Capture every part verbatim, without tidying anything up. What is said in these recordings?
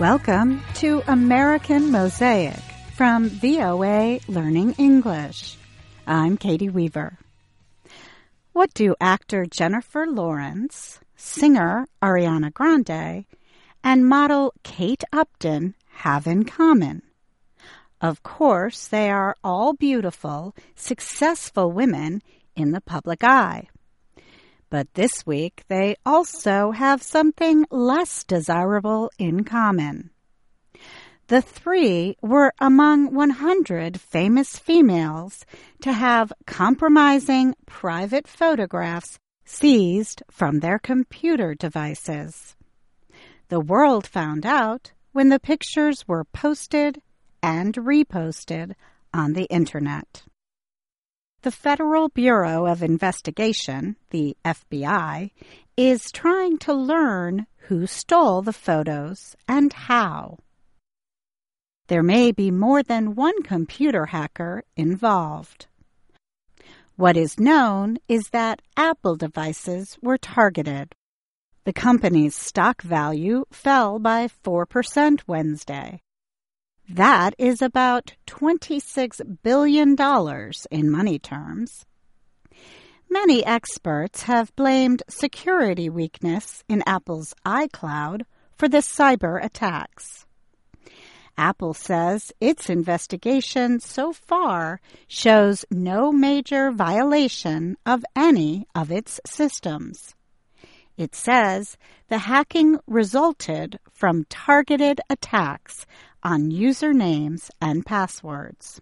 Welcome to American Mosaic from V O A Learning English. I'm Katie Weaver. What do actor Jennifer Lawrence, singer Ariana Grande, and model Kate Upton have in common? Of course, they are all beautiful, successful women in the public eye. But this week, they also have something less desirable in common. The three were among one hundred famous females to have compromising private photographs seized from their computer devices. The world found out when the pictures were posted and reposted on the Internet. The Federal Bureau of Investigation, the F B I, is trying to learn who stole the photos and how. There may be more than one computer hacker involved. What is known is that Apple devices were targeted. The company's stock value fell by four percent Wednesday. That is about twenty-six billion dollars in money terms. Many experts have blamed security weakness in Apple's iCloud for the cyber attacks. Apple says its investigation so far shows no major violation of any of its systems. It says the hacking resulted from targeted attacks on usernames and passwords.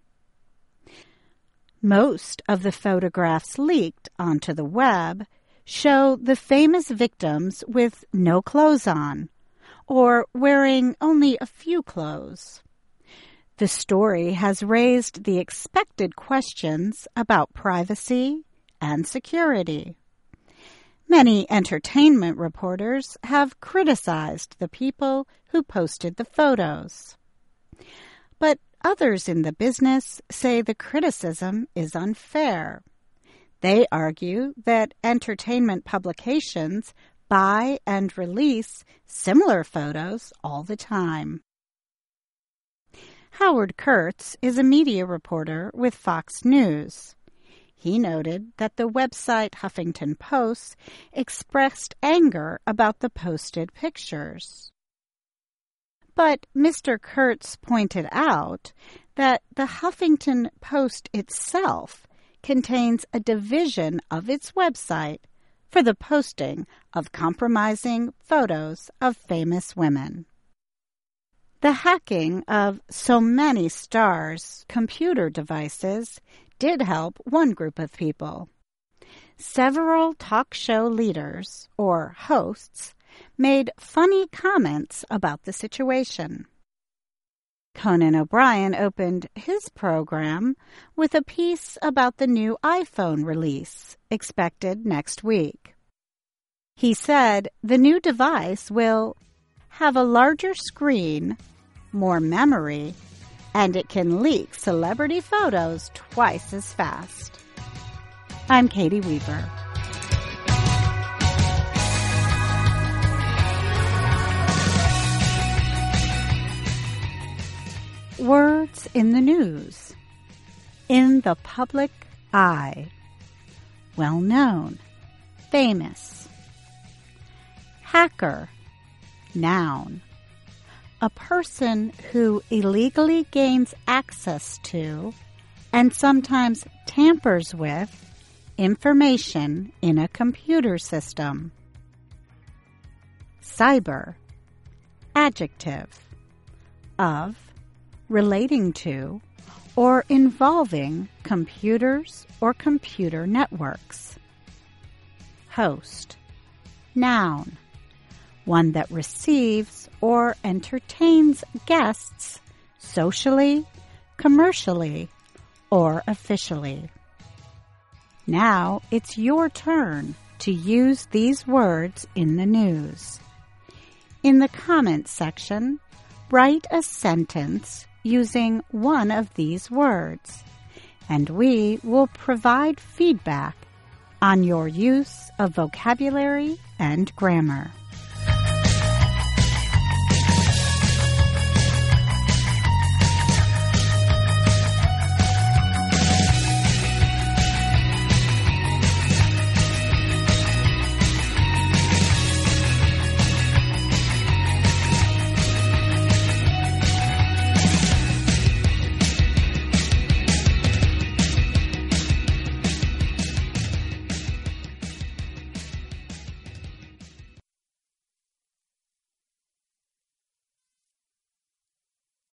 Most of the photographs leaked onto the web show the famous victims with no clothes on, or wearing only a few clothes. The story has raised the expected questions about privacy and security. Many entertainment reporters have criticized the people who posted the photos. But others in the business say the criticism is unfair. They argue that entertainment publications buy and release similar photos all the time. Howard Kurtz is a media reporter with Fox News. He noted that the website Huffington Post expressed anger about the posted pictures. But Mister Kurtz pointed out that the Huffington Post itself contains a division of its website for the posting of compromising photos of famous women. The hacking of so many stars' computer devices did help one group of people. Several talk show leaders, or hosts, made funny comments about the situation. Conan O'Brien opened his program with a piece about the new iPhone release, expected next week. He said the new device will have a larger screen, more memory, and it can leak celebrity photos twice as fast. I'm Katie Weaver. Words in the news. In the public eye. Well known. Famous. Hacker. Noun. A person who illegally gains access to and sometimes tampers with information in a computer system. Cyber. Adjective. Of, relating to, or involving computers or computer networks. Host. Noun. One that receives or entertains guests socially, commercially, or officially. Now it's your turn to use these words in the news. In the comments section, write a sentence using one of these words, and we will provide feedback on your use of vocabulary and grammar.